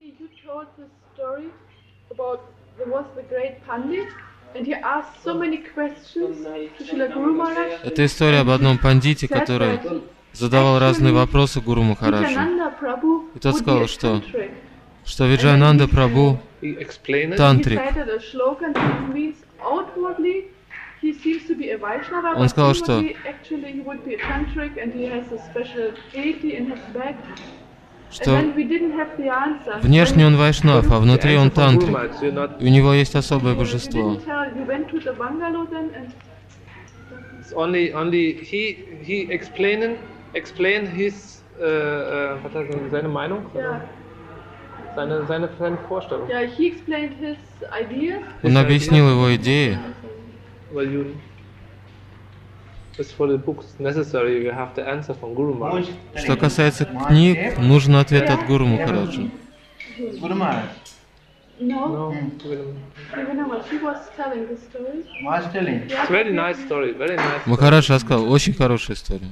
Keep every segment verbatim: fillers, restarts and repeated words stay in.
You told the story about there was the great Pandit, and he asked so many questions to Srila Guru Maharaj. Это история об одном пандите, который задавал разные вопросы Гуру Махараджу. И тот сказал, что, что Виджаянанда Прабху тантрик. Он сказал, что что внешне он вайшнав, а внутри он тантрик. И у него есть особое божество. Only, only he, he explained, explained his, äh, äh, was heißt das, seine Meinung? Ja. Seine, seine, seine Vorstellung. Yeah, he explained his ideas. Он объяснил его идеи. Well, you, just for the books necessary, you have the answer from Guru Maharaj. Что касается книг, нужен ответ от Гуру Махараджа. Guru Maharaj. No. No, No. He was telling the story. Was telling. it's very nice story, very nice. Махарадж рассказал, очень хорошая история.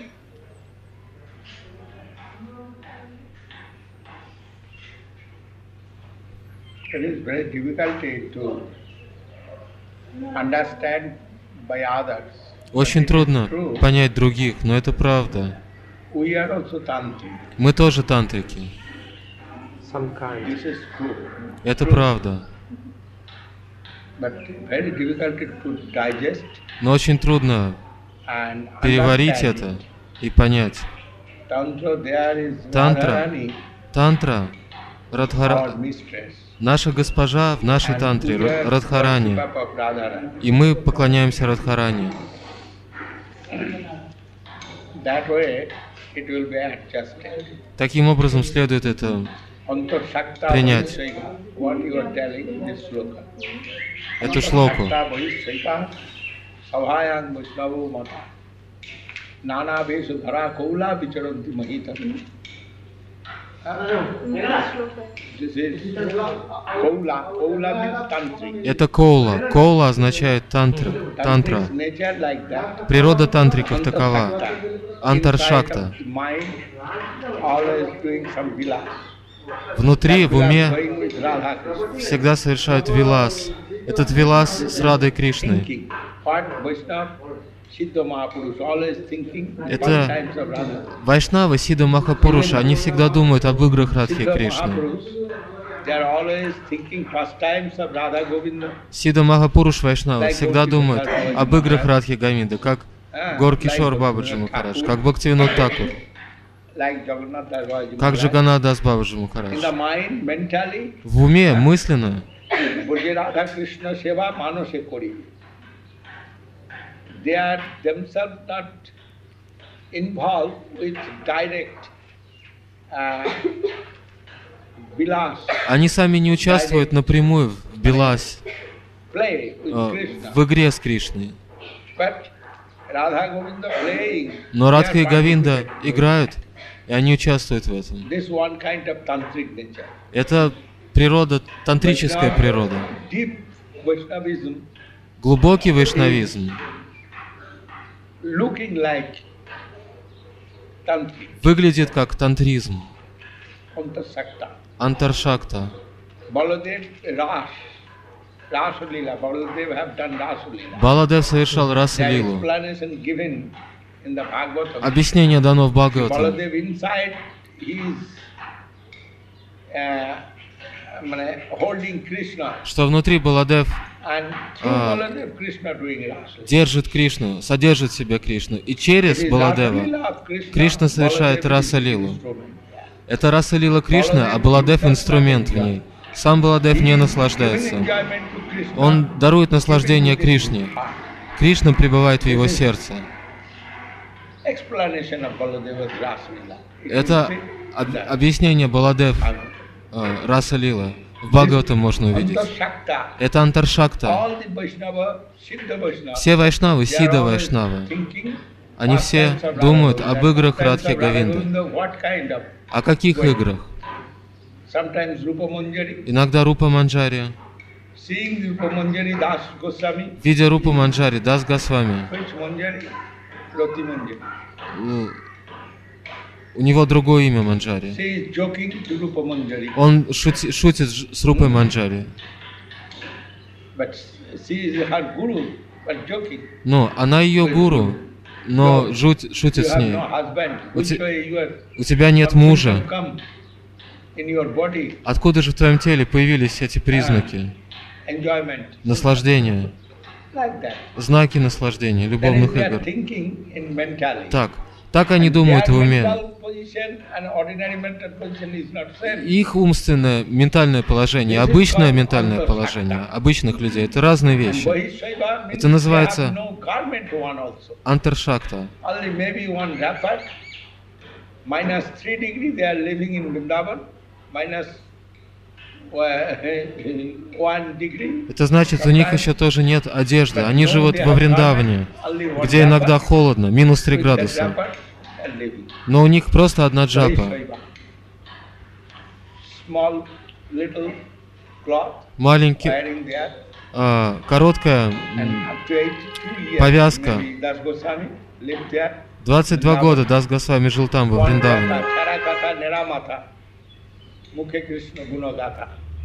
It is very difficult to understand by others. Очень трудно понять других, но это правда. We are also tantric. Мы тоже тантрики. Some kind. This is true. Это правда. But very difficult to digest Но очень трудно and переварить understand это it. и понять. Tantra, there is Тантра, Radharani, тантра, our Радхара, mistress. наша госпожа в нашей And тантре, we are Радхарани. worship of Radharani. И мы поклоняемся Радхарани. That way it will be adjusted. Таким образом следует это Antarshakta принять. Vaishyaika, what you are telling this sloka. Эту шлоку. Antarshakta Vaishyaika, Savhayan Vaishnavo Mata. Nana Vesha Dhara Kaula Vicharanti Mahita. This is Kaula. Kaula means tantric. Это коула. Коула означает тантра. Тантра. Tantric nature like that. Природа тантриков такова. Антаршакта. Inside the mind, always doing some vilas. Внутри, в уме, Going with Radha Krishna. всегда совершают вилас. Этот вилас с Радой Кришной. Thinking. What Vaishnava, Siddha Mahapurush, always thinking Это one times of Radha. Вайшнавы, Сидха Махапуруша, они всегда думают об играх Радхи Siddha Кришны. Mahapurush, they are always thinking first times of Radha Govinda. Сидха Махапуруш Вайшнава всегда думают об играх Радхи Говинда, как Гор Кишор Бабаджи Махарадж, как Бхактивинод Такур, Like Jagannath Das Babaji как Maharaj. Джаганнат Дас Бабаджи In Махарадж. the mind, mentally, В уме, мысленно, Bhoje Radha Krishna Seva Manase Kori. They are themselves not involved with direct uh, vilas, они сами не участвуют напрямую в Биласе, play with э, Krishna. в игре с Кришной. But Radha Govinda playing, Но they Радха и are Говинда participating. играют, и они участвуют в этом. This one kind of tantric nature. Это природа, тантрическая природа. Deep Vaishnavism Глубокий вайшнавизм looking like tantric, выглядит как тантризм, Antarshakta. антаршакта. Baladev Ras, Rasa Leela. Baladev have done Rasa Leela. Баладев совершал The раса-лилу. explanation given in the Bhagavatam. Объяснение дано в Бхагаватам. Baladev inside he is uh, মানে, holding Krishna Что внутри Баладев and through Ah. Baladev Krishna doing Rasa. держит Кришну, содержит в себе Кришну. И It через is Баладева Rasa Leela of Krishna, Кришна совершает Baladev is раса-лилу. instrument. Это раса-лила Кришна, а Баладев инструмент в ней. Сам Баладев не Giving наслаждается. enjoyment to Krishna, Он дарует наслаждение giving Кришне. it heart. Кришна пребывает в его сердце. Explanation of Baladeva's Rasa Leela. It Это will say об- that. объяснение Баладев э, раса-лила. В Бхагаватам можно увидеть. Antarshakta. Это антаршакта. All the Vaishnava, Siddha Vaishnava, Все вайшнавы, they are Сидха always Вайшнавы, thinking они what все kinds of Radha думают Govinda, об играх what kinds Радхи of Radha Говинды. Govinda, what kind of. О каких играх? Sometimes Rupa Manjari, Иногда Рупа Манджари. seeing Rupa Manjari Das Goswami, Видя Рупу Манджари, Дас Госвами, which Manjari? Roti Manjari. э, У него другое имя Манджари. She is joking to Rupa Manjari. Он шути, шутит с Рупой Манджари. But she is her guru, but joking. Но она ее гуру, но жуть, шутит You с have ней. no husband. У, Which те- way you are? у тебя нет Some мужа. symptom come in your body. Откуда же в твоем теле появились эти признаки? Enjoyment. Наслаждения, Like that. знаки наслаждения, That is, любовных they are игр. thinking in mentality. Так, так они думают в Their уме. mental position and ordinary mental position is not same. Их умственное, ментальное положение, обычное ментальное положение обычных людей — это разные And вещи. Bahishaiva means Это называется they have no garment one also. антаршакта. Only maybe one wrapper. Minus three degree they are living in Vrindavan. Minus uh, one degree. Это значит, у них еще тоже нет одежды. Они живут во Вриндаване, где иногда холодно, минус три градуса. Но у них просто одна джапа. Small little cloth Маленький, wearing there. а, короткая And м, up to eighty-two years, повязка. maybe Das Goswami lived there. двадцать два года Дас Госвами жил там, во Вриндаване. Charakata Niramata, Mukhe Krishna Gunagata.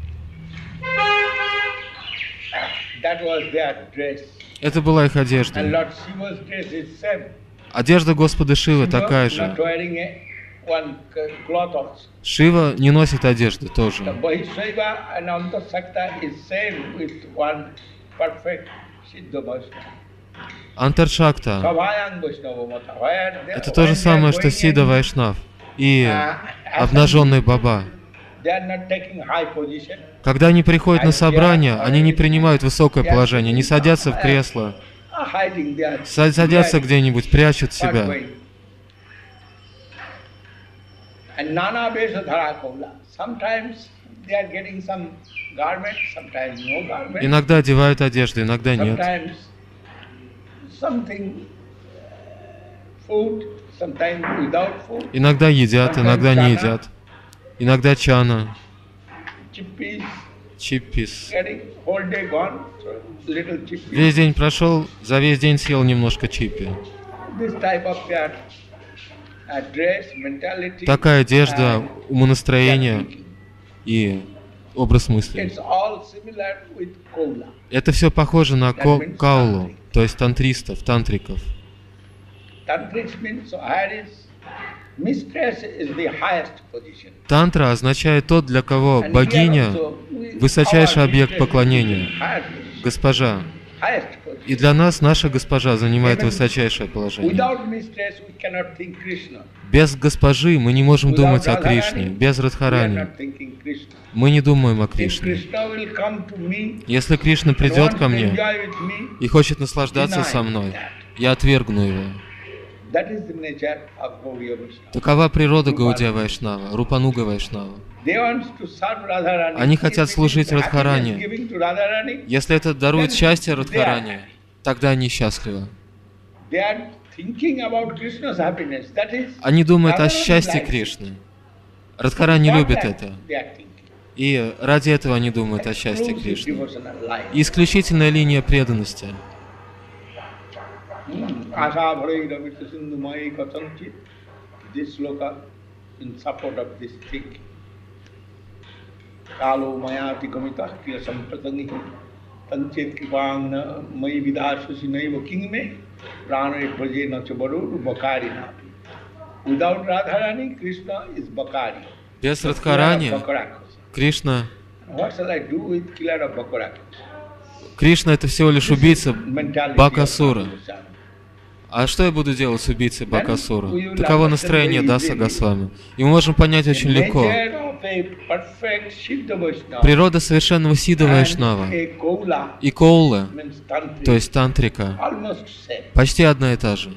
That was their dress. Это была их And одежда. Lord Shiva's dress is same. Одежда Господа Шивы такая Not же. wearing a, one c- cloth also. Шива не носит одежды The тоже. Bahishaiva and Antasakta is same with one perfect Siddha Vaishnava. Антаршакта Kavayang Vaishnava Mata. Where they- — это то же when they are самое, что going Сида in, Вайшнав и uh, обнаженный Баба. they are not taking high position. Когда они приходят на собрание, они не принимают высокое положение, не садятся в кресло, are hiding there. са- садятся где-нибудь, прячут себя. And Nana Vesadhara Kaula. Sometimes they are getting some garment, sometimes no garment. Иногда одевают одежду, иногда нет. Sometimes something uh, food, sometimes without food. Иногда едят, иногда не едят. Иногда чана, Chippis чиппис. getting whole day gone. So little chippis. Весь день прошел, за весь день съел немножко чиппи. This type of their uh, dress, mentality. Такая одежда, and умонастроение their thinking. и образ мысли. It's all similar with Kaula. Это все похоже на ко- каулу, то есть тантристов, тантриков. Tantrics means so where is mistress is the highest position. Тантра означает тот, для кого And богиня here also, we- высочайший our объект mistress поклонения, is the highest, госпожа. highest position. И для нас наша госпожа занимает высочайшее положение. Without mistress we cannot think Krishna. Без госпожи мы не можем Without думать о Radharani, Кришне. Без we are Радхарани not thinking Krishna. мы не думаем о If Кришне. Krishna will come to me Если Кришна and придет wants ко to мне enjoy with me, и хочет наслаждаться со мной, я отвергну его. that is the nature of Gaudiya Vaishnava. Такова природа Гаудия Вайшнава, Рупануга Вайшнава. They want to serve Radharani. Они хотят If it is служить happiness Радхарани. giving to Radharani, Если это дарует then счастье they are Радхарани, тогда они счастливы. They are thinking about Krishna's happiness. That is, Они думают о Radharani счастье likes it. Кришны. Радхарани For любит that это. they are thinking. И ради этого они думают о счастье Exclusive Кришны. devotional life. Исключительная линия преданности. Asa bharai ravita sindhu mai katanchit. This sloka in support of this thing. Kalo mayati kamita kila sampatangi tanchet kipangna mai vidasusi naiva kingme prana praje nacha baru bakari napi. Without Radharani, Krishna is bakari. Без Радхарани Bakarakos. Кришна... What shall I do with killer of Bakarakos? Кришна — это всего лишь убийца Mentality of Бакасура. Goswami. А что я буду делать с убийцей Бакасура? Таково настроение Даса Госвами. И мы можем понять очень легко. Nature of a perfect Siddha Vaishnava Природа совершенного Сида and Вайшнава a Kaula и Коула, means tantric, то есть тантрика, almost same. почти одна и та же.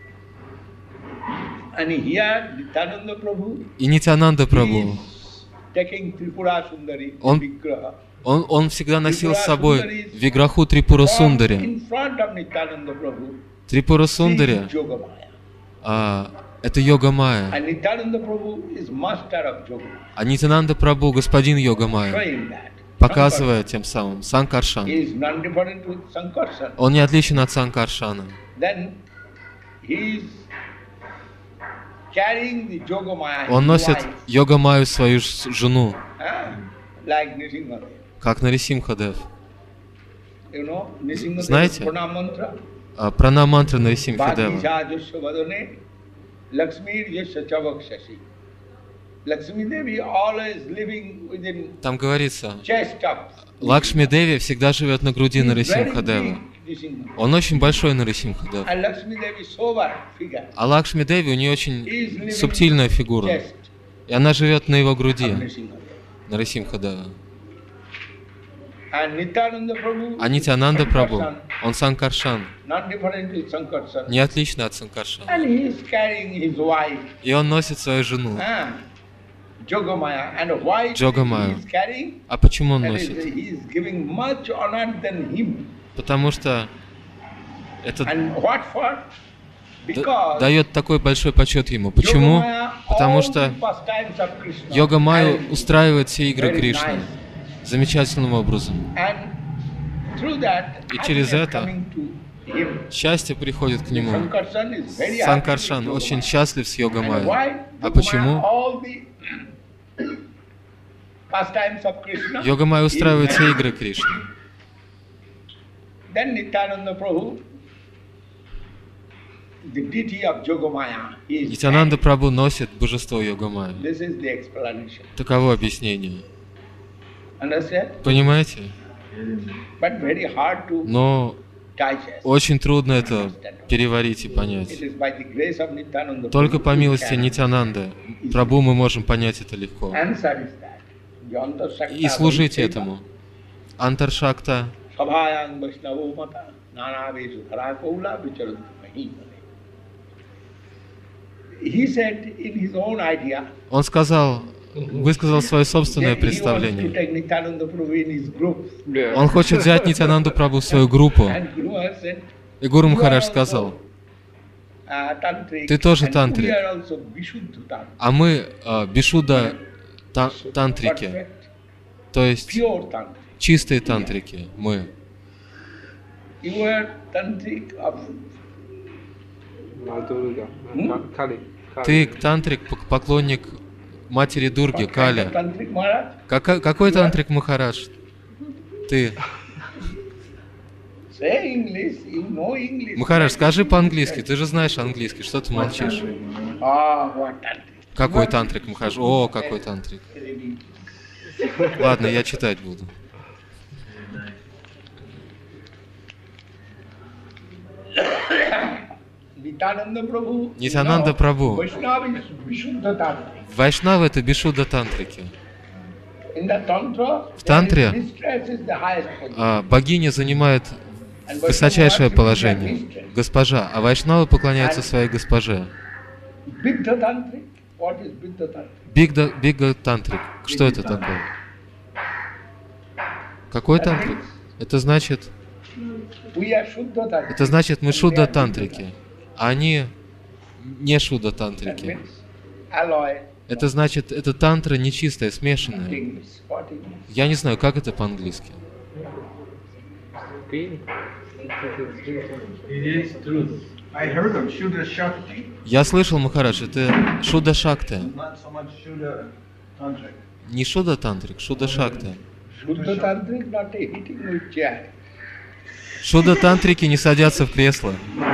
And here Nityananda Prabhu И Нитянанда Прабху, is taking Tripura Sundari Он- Vigraha. он, он всегда носил с собой Виграху Трипура From Сундари. in front of Nityananda Prabhu, Трипура he Сундари is Yogamaya. а, это Йога Майя, And Nityananda Prabhu is master of Yogamaya. а Нитянанда Прабху господин Йога Майя, Showing that. показывая тем самым He Санкаршан. is non-different with Sankarsana. Он не отличен от Санкаршана. Then he is carrying the Yogamaya, Он his носит wife, Йога-майю, свою ж- жену, ah, like Nrsimhadev. как Нарисимхадев. You know, Nrsimhadev Знаете? pranam mantra. А, Пранамантра Нарисимхадева. Bhakti jasya vadane, Lakshmi jasya chavakshasi. Lakshmi Devi always living within Там говорится, chest of. Лакшми Деви всегда живет на груди He is very Нарисимхадева. big, Nrsimha. Он очень большой Нарисимхадев. And Lakshmi Devi sober figure. А Лакшми Деви, у нее He is очень living субтильная фигура. chest И она живет на его of груди, Nrsimhadev. Нарисимхадева. And Nityananda Prabhu, А Нитянанда Прабху, Sankarshan, он Санкаршан, not different to Sankarshan. не отлично от Санкаршана. And he is carrying his wife, И он носит свою жену. ah, Yogamaya, and why Yogamaya. he is carrying? А почему он That is, носит? he is giving much honor than him. Потому что это And what for? д- Because дает такой большой почет ему. Почему? Yogamaya, Потому all что the pastimes of Krishna Йога-майю arranged устраивает все игры very Кришны nice. замечательным образом. And through that, И через happiness это coming to him. Счастье приходит к нему. Sankarshan is very happy Санкаршан with очень Yogamaya. счастлив с And Йога-майей. why? А Yogamaya, почему? all the pastimes of Krishna Йога-майя is устраивает все nice. игры Кришны. Then Nityananda Prabhu, the deity of Yogamaya, he is Нитянанда Прабху носит божество Йога-майю. This is the explanation. Таково объяснение. Understand? Понимаете? But very hard to Но digest. очень трудно это переварить и It понять. is by the grace of Nityananda Только Prabhu по we милости can Нитянанды Прабху мы можем понять это легко. answer is that. Yanta Sakta И служить Vaiseva, этому. Антаршакта, Sabhayang Vaishnavo Mata, Nana Vesu Dharakoula Vicharantu Mahimane. He said in his own idea, он сказал, высказал свое собственное that he wants to представление. take Nityananda Prabhu in his group. Yeah. Он хочет взять Нитянанду Прабху в свою группу. And Guru has said, И Гуру "You are Махарадж also, сказал, uh, tantric, Ты тоже and тантрик. we are also Vishuddha tantric, а мы а, бишуда та- тантрики, perfect, то есть pure tantric. чистые тантрики, мы. You are tantric of Ma Durga, Hmm? Ka- Kali. Kali. Ты тантрик, пок- поклонник матери Дурги, what kind of Кали. tantric Maharaj? Кака- какой тантрик Махарадж? Ты. Say English, you know English. Махарадж, скажи по-английски, ты же знаешь английский, что ты молчишь? Ah, what tantric? Какой тантрик Махарадж? О, какой тантрик. Ладно, я читать буду. Nityananda Prabhu. Нитянанда now, Прабху. Vaishnava is Vishuddha tantric. Вайшнавы — это бишуда тантрики. In the tantra, В тантре there is mistress is the highest position. а, богиня занимает And высочайшее Vaishnava положение, is mistress. госпожа, а вайшнавы поклоняются своей госпоже. Biddha tantric. What is Biddha tantric? Бигда, бига тантрик. Что это такое? Какой тантрик? Это значит, We are Shuddha tantric. это значит мы And they шуда are Biddha тантрики, а они не шуда That тантрики. means alloy. Это значит, это тантра нечистая, смешанная. English. What English? Я не знаю, как это по-английски. Green. It is truth. I heard of Shuddha Shakti, Я слышал, Махарадж, это шуда шакта. not so much Shuddha Tantric. Не шуда тантрик, шуда шакта. Shuddha tantric, not a hitting with chair. Шуда тантрики не садятся в кресло.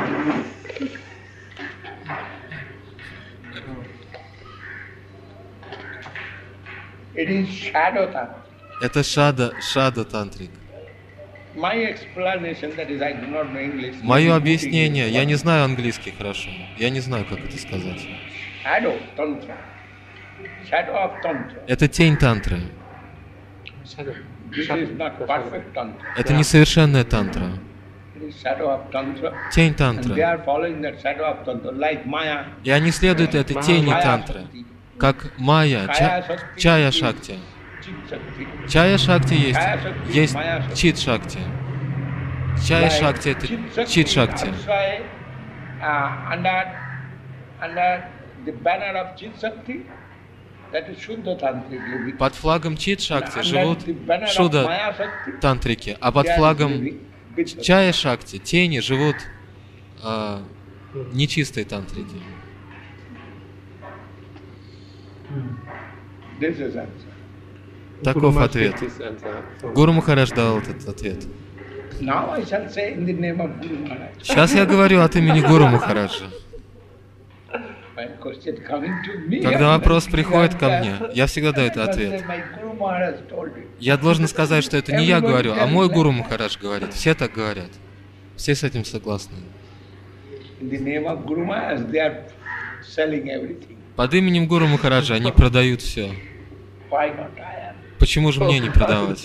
It is shadow tantric. Это шада, шада тантрик. My explanation, that is, I do not know English. Мое объяснение, я не знаю английский хорошо. Я не знаю, как это сказать. Shadow tantra. Shadow of tantra. Это тень тантры. Shadow. This is not perfect tantra. Это несовершенная тантра. It is shadow of tantra. Тень And they тантры. are following that shadow of tantra, like Maya. И они следуют этой тени Maya тантры. Shakti, Как майя, ча- чая шакти. Chit Shakti. Чая шакти есть, Чая Шакти, есть Майя Шакти. чит шакти. Чая Like шакти это Chit чит Shakti, шакти. that's why, uh, under, under the banner of Chit Shakti, that is Shuddha tantric living. Под флагом чит шакти Under живут the banner of шуда Maya Shakti, тантрики, а под they are флагом living with the- чая шакти, тени живут а, нечистые тантрики. This is answer. Таков ответ. Гуру Махарадж дал этот ответ. Now I shall say in the name of Guru Maharaj. Сейчас я говорю от имени Гуру Махараджа. When question coming to me, Когда вопрос приходит ко мне, я всегда даю этот ответ. my Guru Maharaj told me. Я должен сказать, что это не я говорю, а мой Гуру Махарадж говорит. Все так говорят. Все с этим согласны. In the name of Guru Maharaj, they are selling everything. Под именем Гуру Махараджа они продают все. Why not I am? Почему же мне не продавать?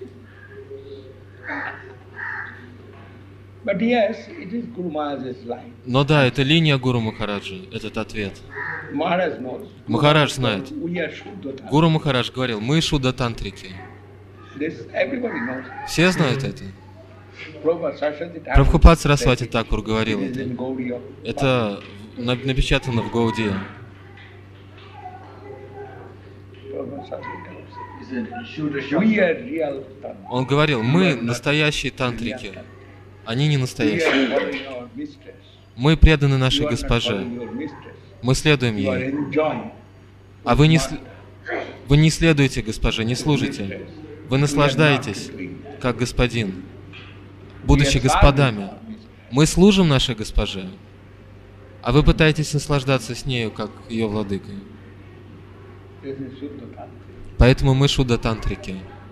But yes, it is Guru Maharaj's line. Но да, это линия Гуру Махараджа, этот ответ. Maharaj knows. Махарадж знает. We are Shuddha. Гуру Махарадж говорил, мы шудда-тантрики. This everybody knows. Все знают это. Prabhupada Saraswati Thakur Прабхупад Сарасвати Такур говорил it is это. in Gaudiya. Это на- напечатано в Гаудия. Prabhupada Saraswati Thakur Is it Shuddha said, We Shastra? are real Tantra. Он говорил, мы настоящие тантрики. Они не We настоящие. are following our mistress. Мы преданы You нашей are not госпоже. following your mistress. Мы следуем You are ей. enjoying. А вы не, сл- вы не следуете госпоже, не служите. Вы наслаждаетесь, как господин, будучи господами. Мы служим нашей госпоже, а вы пытаетесь наслаждаться с нею, как ее владыкой. This is Shuddha Tantra. Поэтому мы шудда-тантрики.